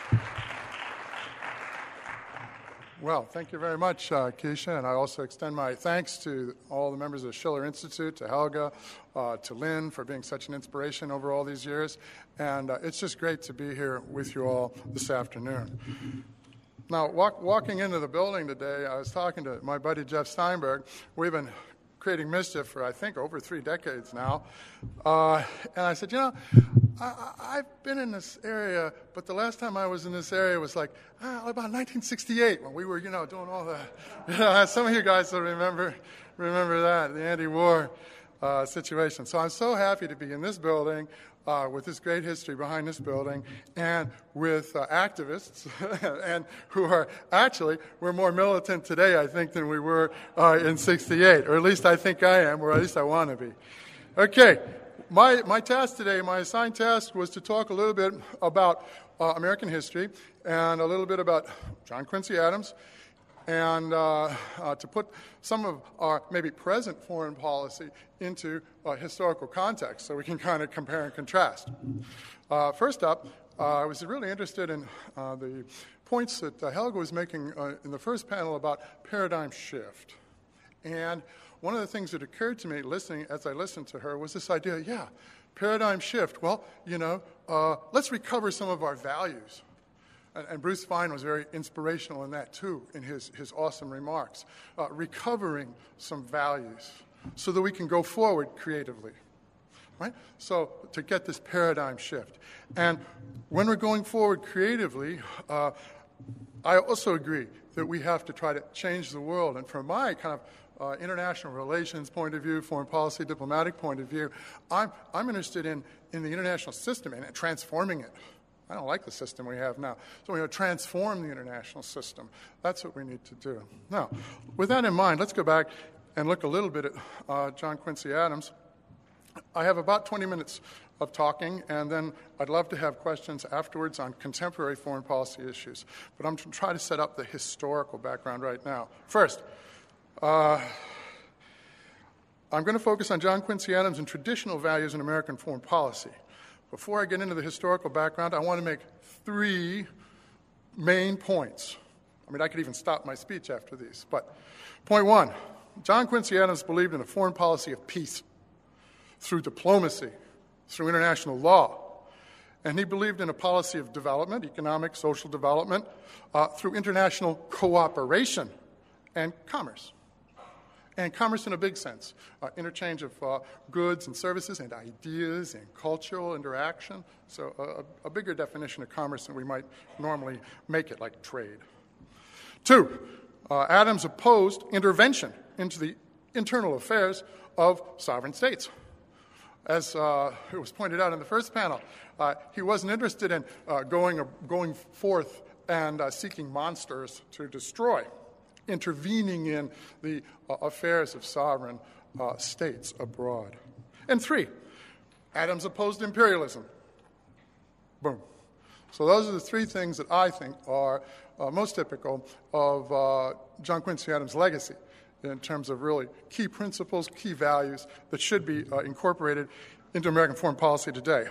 Well, thank you very much, Keisha, and I also extend my thanks to all the members of the Schiller Institute, to Helga, to Lynn for being such an inspiration over all these years, and it's just great to be here with you all this afternoon. Now, walking into the building today, I was talking to my buddy Jeff Steinberg. We've been creating mischief for, I think, over 3 decades now, and I said, I've been in this area, but the last time I was in this area was like about 1968 when we were, doing all that. Some of you guys will remember that, the anti-war situation. So I'm so happy to be in this building with this great history behind this building and with activists and who are we're more militant today, I think, than we were in 68, or at least I think I am, or at least I want to be. Okay. My task today, my assigned task, was to talk a little bit about American history and a little bit about John Quincy Adams and to put some of our maybe present foreign policy into historical context so we can kind of compare and contrast. First up, I was really interested in the points that Helga was making in the first panel about paradigm shift. And one of the things that occurred to me as I listened to her was this idea, paradigm shift. Well, let's recover some of our values. And Bruce Fein was very inspirational in that, too, in his awesome remarks. Recovering some values so that we can go forward creatively, right? So to get this paradigm shift. And when we're going forward creatively, I also agree that we have to try to change the world. And from my kind of international relations point of view, foreign policy, diplomatic point of view, I'm interested in the international system and transforming it. I don't like the system we have now. So we have to transform the international system. That's what we need to do. Now, with that in mind, let's go back and look a little bit at John Quincy Adams. I have about 20 minutes of talking, and then I'd love to have questions afterwards on contemporary foreign policy issues. But I'm going to try to set up the historical background right now. First, I'm going to focus on John Quincy Adams and traditional values in American foreign policy. Before I get into the historical background, I want to make 3 main points. I could even stop my speech after these. But point 1, John Quincy Adams believed in a foreign policy of peace through diplomacy, through international law. And he believed in a policy of development, economic, social development, through international cooperation and commerce. And commerce in a big sense, interchange of goods and services and ideas and cultural interaction. So a bigger definition of commerce than we might normally make it, like trade. 2, Adams opposed intervention into the internal affairs of sovereign states. As it was pointed out in the first panel, he wasn't interested in going forth and seeking monsters to destroy, intervening in the affairs of sovereign states abroad. And 3, Adams opposed imperialism. Boom. So those are the 3 things that I think are most typical of John Quincy Adams' legacy in terms of really key principles, key values that should be incorporated into American foreign policy today.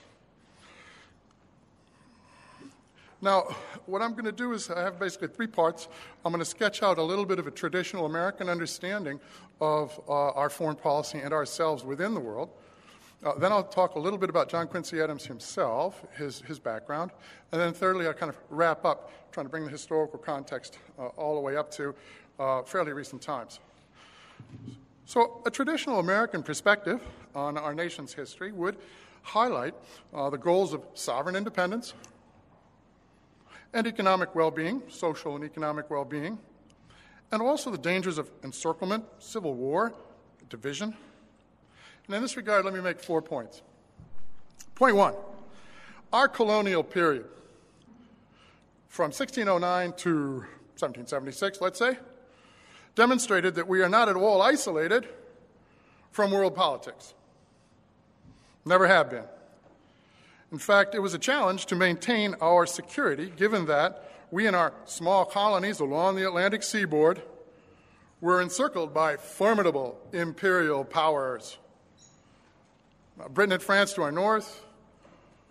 Now, what I'm going to do is I have basically 3 parts. I'm going to sketch out a little bit of a traditional American understanding of our foreign policy and ourselves within the world. Then I'll talk a little bit about John Quincy Adams himself, his background. And then thirdly, I'll kind of wrap up, trying to bring the historical context all the way up to fairly recent times. So a traditional American perspective on our nation's history would highlight the goals of sovereign independence and economic well-being, social and economic well-being, and also the dangers of encirclement, civil war, division. And in this regard, let me make 4 points. Point 1, our colonial period from 1609 to 1776, let's say, demonstrated that we are not at all isolated from world politics. Never have been. In fact, it was a challenge to maintain our security, given that we in our small colonies along the Atlantic seaboard were encircled by formidable imperial powers. Britain and France to our north,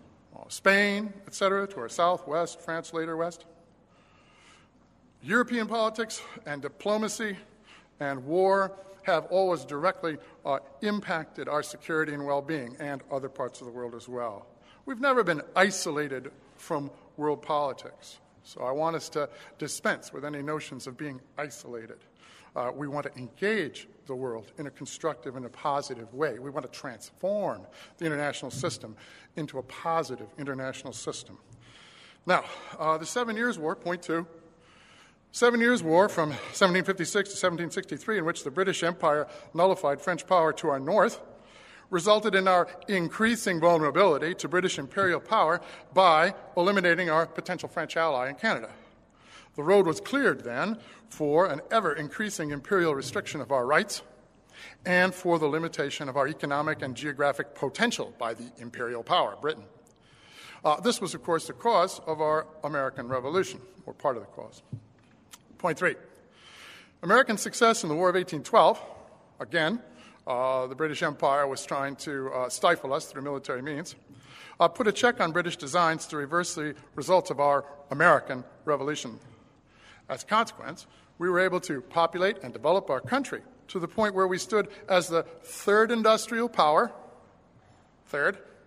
Spain, etc., to our south, west, France later west. European politics and diplomacy and war have always directly impacted our security and well-being, and other parts of the world as well. We've never been isolated from world politics, so I want us to dispense with any notions of being isolated. We want to engage the world in a constructive and a positive way. We want to transform the international system into a positive international system. Now, the 7 Years' War, point 2. 7 Years' War from 1756 to 1763, in which the British Empire nullified French power to our north, resulted in our increasing vulnerability to British imperial power by eliminating our potential French ally in Canada. The road was cleared then for an ever-increasing imperial restriction of our rights and for the limitation of our economic and geographic potential by the imperial power, Britain. This was, of course, the cause of our American Revolution, or part of the cause. Point 3. American success in the War of 1812, again, the British Empire was trying to stifle us through military means, put a check on British designs to reverse the results of our American Revolution. As a consequence, we were able to populate and develop our country to the point where we stood as the third industrial power by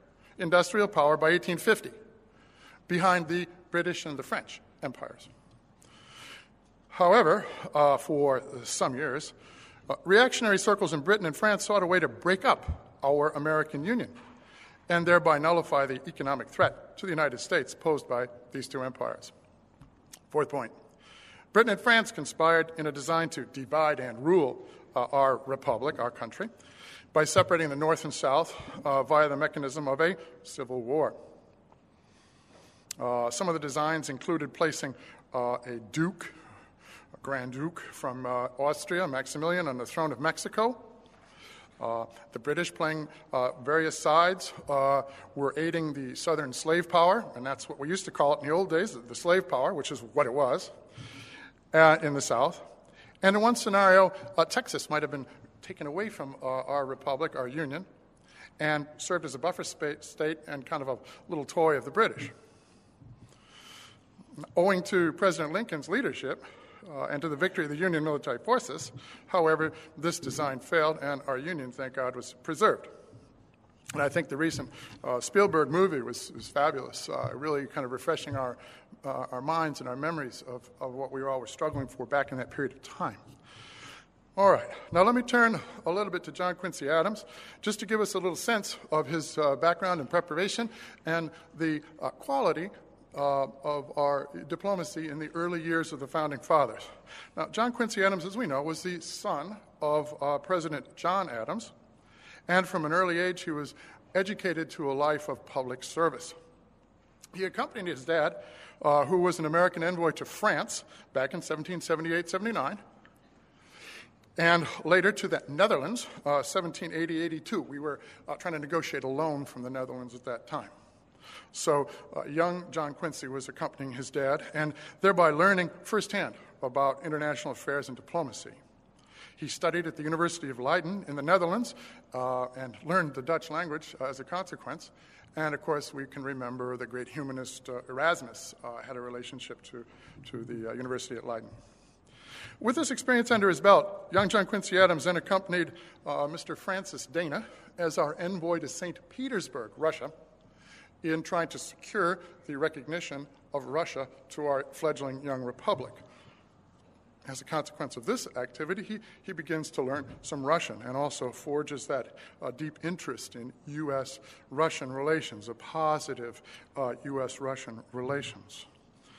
1850, behind the British and the French empires. However, for some years, reactionary circles in Britain and France sought a way to break up our American Union and thereby nullify the economic threat to the United States posed by these two empires. Fourth point. Britain and France conspired in a design to divide and rule our republic, our country, by separating the North and South via the mechanism of a civil war. Some of the designs included placing a Grand Duke from Austria, Maximilian, on the throne of Mexico. The British, playing various sides, were aiding the southern slave power, and that's what we used to call it in the old days, the slave power, which is what it was, in the South. And in one scenario, Texas might have been taken away from our republic, our union, and served as a buffer state and kind of a little toy of the British. Owing to President Lincoln's leadership, and to the victory of the Union military forces, however, this design failed, and our Union, thank God, was preserved. And I think the recent Spielberg movie was fabulous, really kind of refreshing our minds and our memories of what we all were struggling for back in that period of time. All right, now let me turn a little bit to John Quincy Adams, just to give us a little sense of his background and preparation and the quality of our diplomacy in the early years of the Founding Fathers. Now, John Quincy Adams, as we know, was the son of President John Adams, and from an early age he was educated to a life of public service. He accompanied his dad, who was an American envoy to France back in 1778-79, and later to the Netherlands, 1780-82. We were trying to negotiate a loan from the Netherlands at that time. So young John Quincy was accompanying his dad and thereby learning firsthand about international affairs and diplomacy. He studied at the University of Leiden in the Netherlands and learned the Dutch language as a consequence. And, of course, we can remember the great humanist Erasmus had a relationship to the University at Leiden. With this experience under his belt, young John Quincy Adams then accompanied Mr. Francis Dana as our envoy to St. Petersburg, Russia, in trying to secure the recognition of Russia to our fledgling young republic. As a consequence of this activity, he begins to learn some Russian and also forges that deep interest in U.S.-Russian relations, a positive U.S.-Russian relations.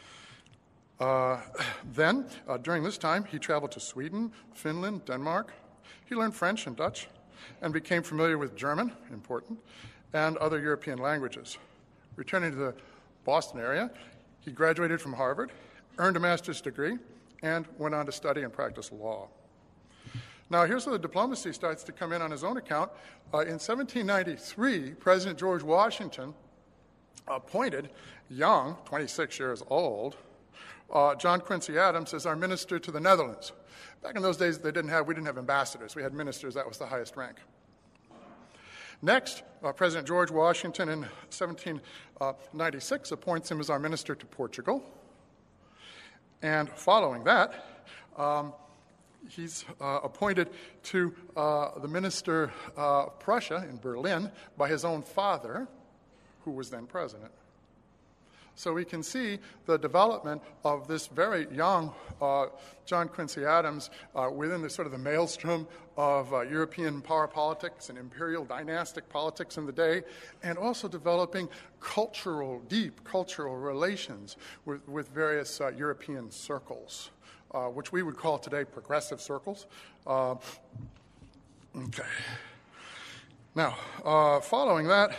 Then, during this time, he traveled to Sweden, Finland, Denmark. He learned French and Dutch and became familiar with German, important, and other European languages. Returning to the Boston area, he graduated from Harvard, earned a master's degree, and went on to study and practice law. Now, here's where the diplomacy starts to come in on his own account. In 1793, President George Washington appointed young, 26 years old, John Quincy Adams as our minister to the Netherlands. Back in those days, we didn't have ambassadors. We had ministers. That was the highest rank. Next, President George Washington in 1796 appoints him as our minister to Portugal. And following that, he's appointed to the minister of Prussia in Berlin by his own father, who was then president. So we can see the development of this very young John Quincy Adams within the sort of the maelstrom of European power politics and imperial dynastic politics in the day, and also developing deep cultural relations with various European circles, which we would call today progressive circles. Okay. Now, following that,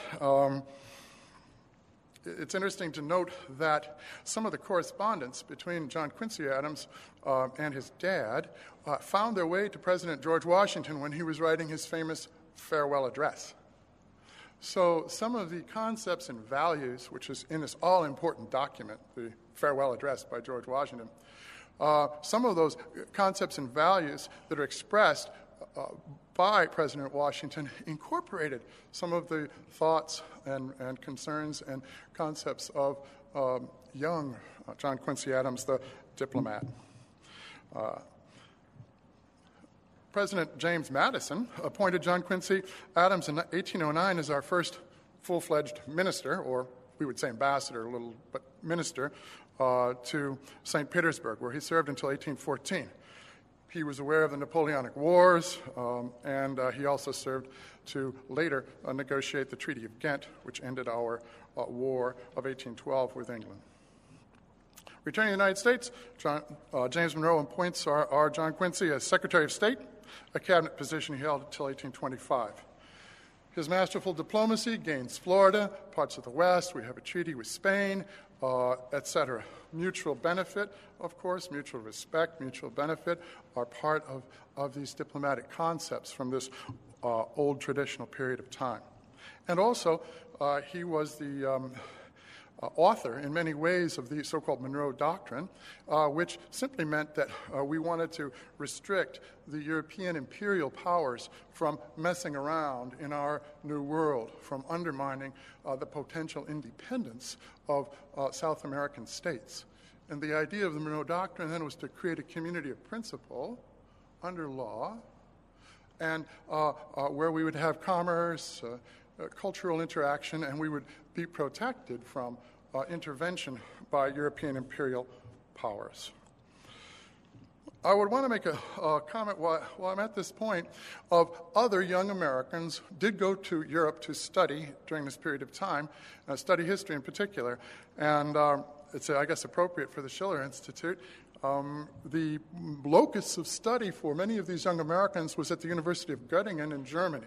it's interesting to note that some of the correspondence between John Quincy Adams and his dad found their way to President George Washington when he was writing his famous farewell address. So some of the concepts and values, which is in this all-important document, the farewell address by George Washington, some of those concepts and values that are expressed by President Washington incorporated some of the thoughts and concerns and concepts of young John Quincy Adams, the diplomat. President James Madison appointed John Quincy Adams in 1809 as our first full-fledged minister, or we would say ambassador a little, but minister, to St. Petersburg, where he served until 1814. He was aware of the Napoleonic Wars, and he also served to later negotiate the Treaty of Ghent, which ended our War of 1812 with England. Returning to the United States, James Monroe appoints our John Quincy as Secretary of State, a cabinet position he held until 1825. His masterful diplomacy gains Florida, parts of the West. We have a treaty with Spain, etc. Mutual benefit, of course, mutual respect, mutual benefit are part of these diplomatic concepts from this old traditional period of time. And also, he was the author in many ways of the so-called Monroe Doctrine, which simply meant that we wanted to restrict the European imperial powers from messing around in our new world, from undermining the potential independence of South American states. And the idea of the Monroe Doctrine then was to create a community of principle under law, and where we would have commerce, cultural interaction, and we would be protected from intervention by European imperial powers. I would want to make a comment while I'm at this point of other young Americans did go to Europe to study during this period of time, study history in particular, and it's, I guess, appropriate for the Schiller Institute. The locus of study for many of these young Americans was at the University of Göttingen in Germany.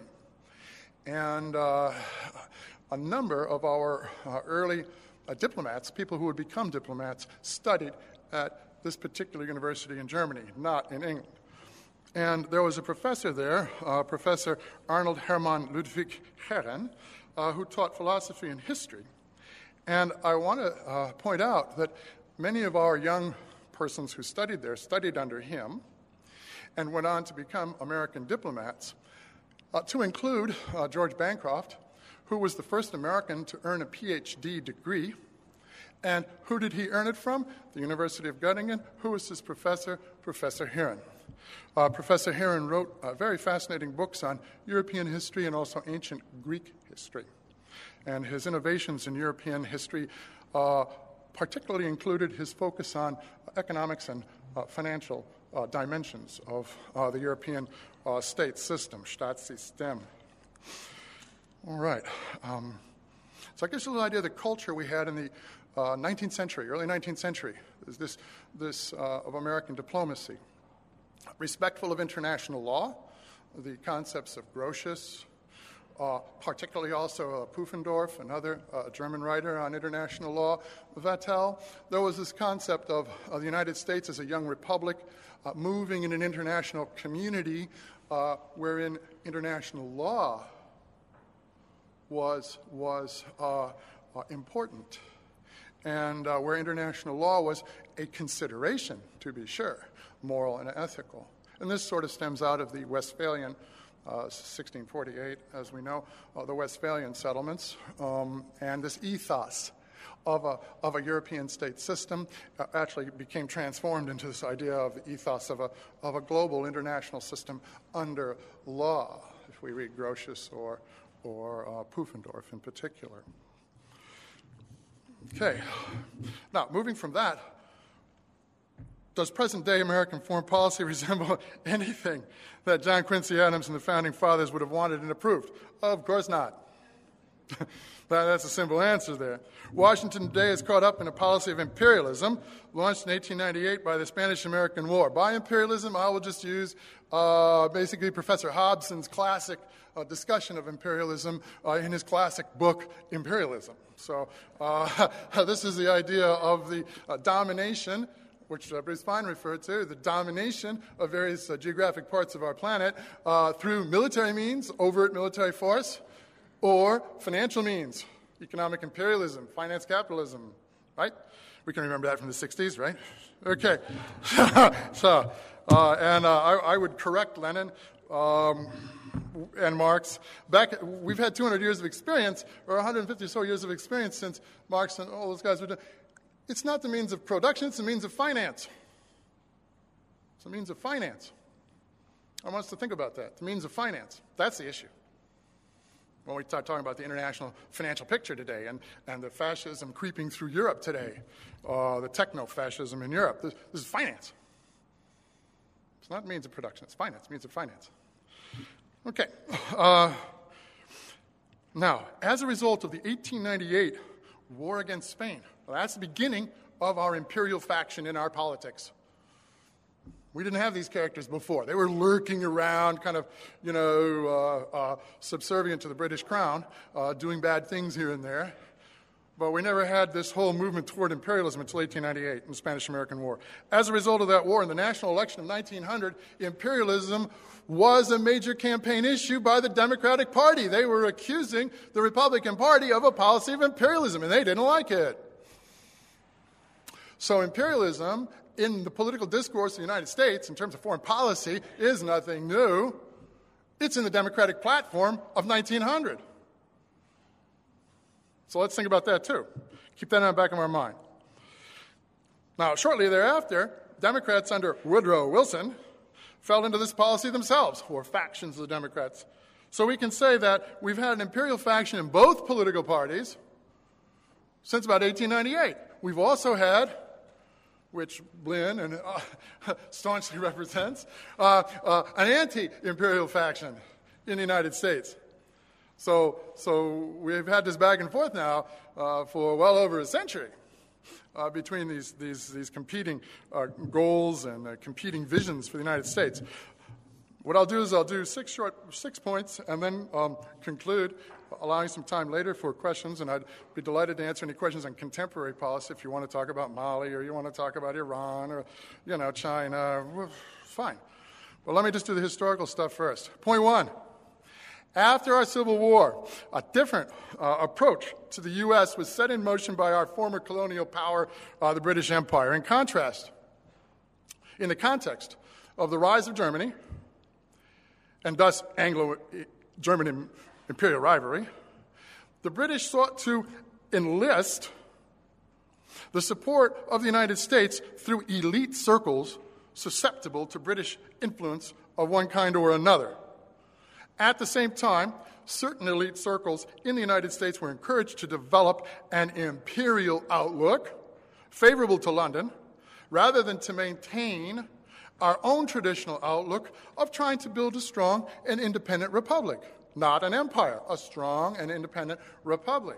And a number of our early diplomats, people who would become diplomats, studied at this particular university in Germany, not in England. And there was a professor there, Professor Arnold Hermann Ludwig Herren, who taught philosophy and history. And I want to point out that many of our young persons who studied there studied under him and went on to become American diplomats, to include George Bancroft, who was the first American to earn a PhD degree. And who did he earn it from? The University of Göttingen. Who was his professor? Professor Herren. Professor Herren wrote very fascinating books on European history and also ancient Greek history. And his innovations in European history particularly included his focus on economics and financial dimensions of the European state system, Staatssystem. All right. So I guess a little idea of the culture we had in the 19th century, early 19th century, is this of American diplomacy. Respectful of international law, the concepts of Grotius, particularly also Pufendorf, another German writer on international law, Vattel. There was this concept of the United States as a young republic moving in an international community wherein international law was important, and where international law was a consideration, to be sure, moral and ethical. And this sort of stems out of the Westphalian 1648, as we know, the Westphalian settlements, and this ethos of a European state system actually became transformed into this idea of the ethos of a global international system under law, if we read Grotius or Pufendorf in particular. Okay, now moving from that, does present-day American foreign policy resemble anything that John Quincy Adams and the Founding Fathers would have wanted and approved? Of course not. That's a simple answer there. Washington today is caught up in a policy of imperialism launched in 1898 by the Spanish-American War. By imperialism, I will just use basically Professor Hobson's classic discussion of imperialism in his classic book, Imperialism. So this is the idea of the domination, which Bruce Fein referred to, the domination of various geographic parts of our planet through military means, overt military force, or financial means, economic imperialism, finance capitalism, right? We can remember that from the 60s, right? Okay. I would correct Lenin and Marx. We've had 200 years of experience, or 150 or so years of experience since Marx and all those guys were doing. It's not the means of production, it's the means of finance. It's the means of finance. I want us to think about that. The means of finance. That's the issue. When we start talking about the international financial picture today and the fascism creeping through Europe today, the techno-fascism in Europe, this is finance. It's not means of production, it's finance, means of finance. Okay. Now, as a result of the 1898 war against Spain, well, that's the beginning of our imperial faction in our politics. We didn't have these characters before. They were lurking around, kind of, subservient to the British crown, doing bad things here and there. But we never had this whole movement toward imperialism until 1898 in the Spanish-American War. As a result of that war, in the national election of 1900, imperialism was a major campaign issue by the Democratic Party. They were accusing the Republican Party of a policy of imperialism, and they didn't like it. So imperialism in the political discourse of the United States, in terms of foreign policy, is nothing new. It's in the Democratic platform of 1900. So let's think about that too. Keep that in the back of our mind. Now, shortly thereafter, Democrats under Woodrow Wilson fell into this policy themselves, or factions of the Democrats. So we can say that we've had an imperial faction in both political parties since about 1898. We've also had, which Blinn and staunchly represents, an anti-imperial faction in the United States. So we've had this back and forth now for well over a century between these competing goals and competing visions for the United States. What I'll do is I'll do six points and then conclude, allowing some time later for questions, and I'd be delighted to answer any questions on contemporary policy if you want to talk about Mali or you want to talk about Iran or, China. Fine. But let me just do the historical stuff first. Point one. After our Civil War, a different approach to the U.S. was set in motion by our former colonial power, the British Empire. In contrast, in the context of the rise of Germany, and thus Anglo-German imperial rivalry, the British sought to enlist the support of the United States through elite circles susceptible to British influence of one kind or another. At the same time, certain elite circles in the United States were encouraged to develop an imperial outlook favorable to London, rather than to maintain our own traditional outlook of trying to build a strong and independent republic. Not an empire, a strong and independent republic.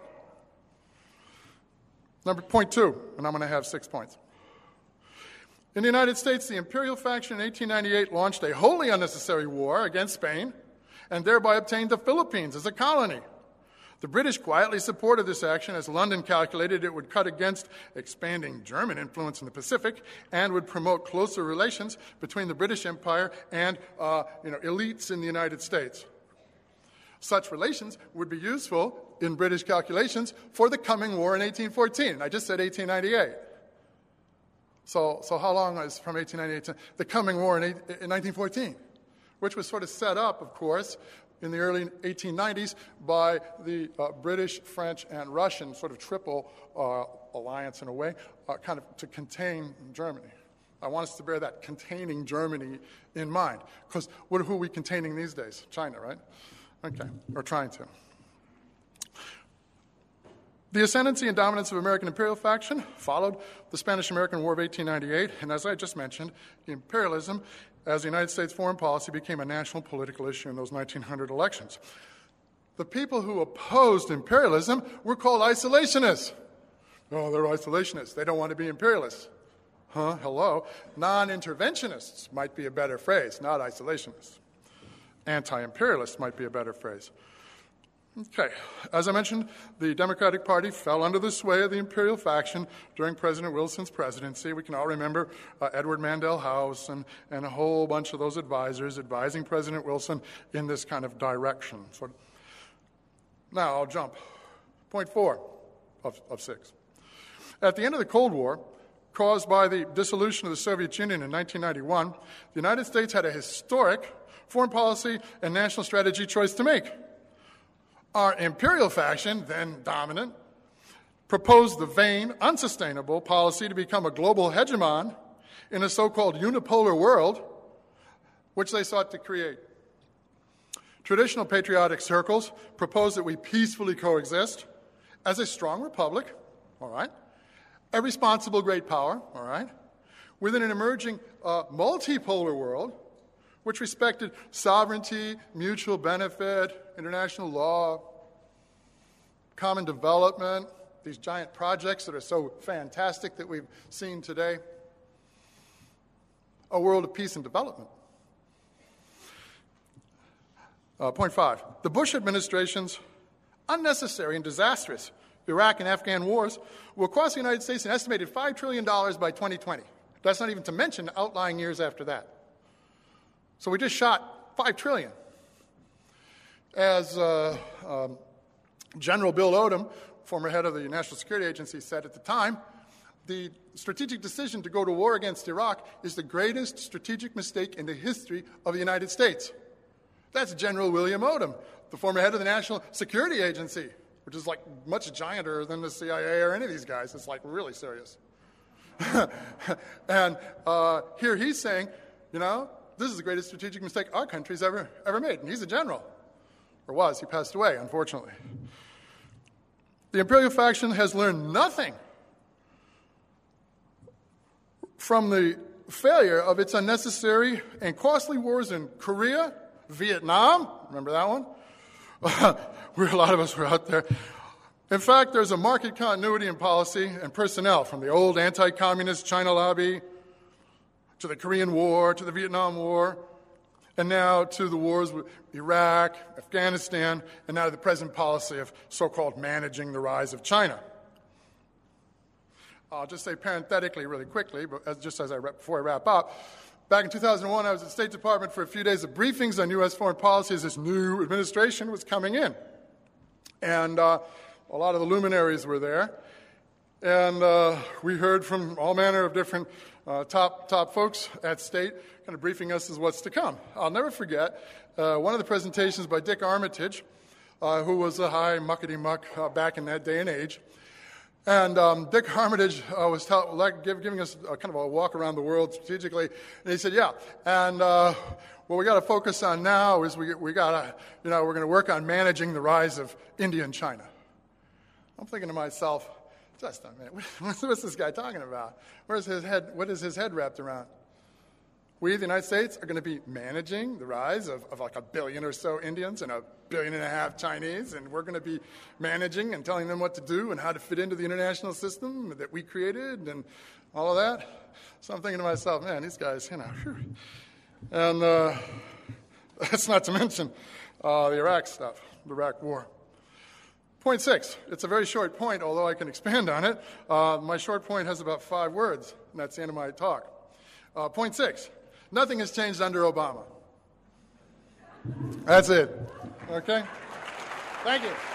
Point two, and I'm going to have 6 points. In the United States, the imperial faction in 1898 launched a wholly unnecessary war against Spain and thereby obtained the Philippines as a colony. The British quietly supported this action as London calculated it would cut against expanding German influence in the Pacific and would promote closer relations between the British Empire and elites in the United States. Such relations would be useful in British calculations for the coming war in 1814. I just said 1898. So how long is from 1898 to the coming war in 1914? which was sort of set up, of course, in the early 1890s by the British, French, and Russian sort of triple alliance in a way, kind of to contain Germany. I want us to bear that containing Germany in mind, because who are we containing these days? China, right? Okay, or trying to. The ascendancy and dominance of American imperial faction followed the Spanish-American War of 1898, and as I just mentioned, imperialism as the United States foreign policy became a national political issue in those 1900 elections. The people who opposed imperialism were called isolationists. Oh, they're isolationists. They don't want to be imperialists. Huh? Hello. Non-interventionists might be a better phrase, not isolationists. Anti-imperialists might be a better phrase. Okay. As I mentioned, the Democratic Party fell under the sway of the imperial faction during President Wilson's presidency. We can all remember Edward Mandell House and a whole bunch of those advisors advising President Wilson in this kind of direction. So, now I'll jump. Point 4 of 6. At the end of the Cold War, caused by the dissolution of the Soviet Union in 1991, the United States had a historic foreign policy and national strategy choice to make. Our imperial faction, then dominant, proposed the vain, unsustainable policy to become a global hegemon in a so-called unipolar world, which they sought to create. Traditional patriotic circles proposed that we peacefully coexist as a strong republic, all right, a responsible great power, all right, within an emerging multipolar world, which respected sovereignty, mutual benefit, international law, common development, these giant projects that are so fantastic that we've seen today, a world of peace and development. Point 5, the Bush administration's unnecessary and disastrous Iraq and Afghan wars will cost the United States an estimated $5 trillion by 2020. That's not even to mention the outlying years after that. So we just shot $5 trillion. As General Bill Odom, former head of the National Security Agency, said at the time, the strategic decision to go to war against Iraq is the greatest strategic mistake in the history of the United States. That's General William Odom, the former head of the National Security Agency, which is like much gianter than the CIA or any of these guys. It's like really serious. And here he's saying, you know, this is the greatest strategic mistake our country's ever made. And he's a general. Or was. He passed away, unfortunately. The imperial faction has learned nothing from the failure of its unnecessary and costly wars in Korea, Vietnam. Remember that one? A lot of us were out there. In fact, there's a marked continuity in policy and personnel from the old anti-communist China lobby to the Korean War, to the Vietnam War, and now to the wars with Iraq, Afghanistan, and now to the present policy of so-called managing the rise of China. I'll just say parenthetically really quickly, but before I wrap up, back in 2001, I was at the State Department for a few days of briefings on U.S. foreign policy as this new administration was coming in. And a lot of the luminaries were there. And we heard from all manner of different top folks at State kind of briefing us as what's to come. I'll never forget one of the presentations by Dick Armitage, who was a high muckety-muck back in that day and age. And Dick Armitage was giving us kind of a walk around the world strategically. And he said, yeah, and what we got to focus on now is we're going to work on managing the rise of India and China. I'm thinking to myself, just a minute, what's this guy talking about? Where's his head? What is his head wrapped around? We, the United States, are going to be managing the rise of like 1 billion or so Indians and 1.5 billion Chinese, and we're going to be managing and telling them what to do and how to fit into the international system that we created and all of that. So I'm thinking to myself, man, these guys, you know, whew. And that's not to mention the Iraq stuff, the Iraq War. Point 6, it's a very short point, although I can expand on it. My short point has about 5 words, and that's the end of my talk. Point 6, nothing has changed under Obama. That's it. Okay? Thank you.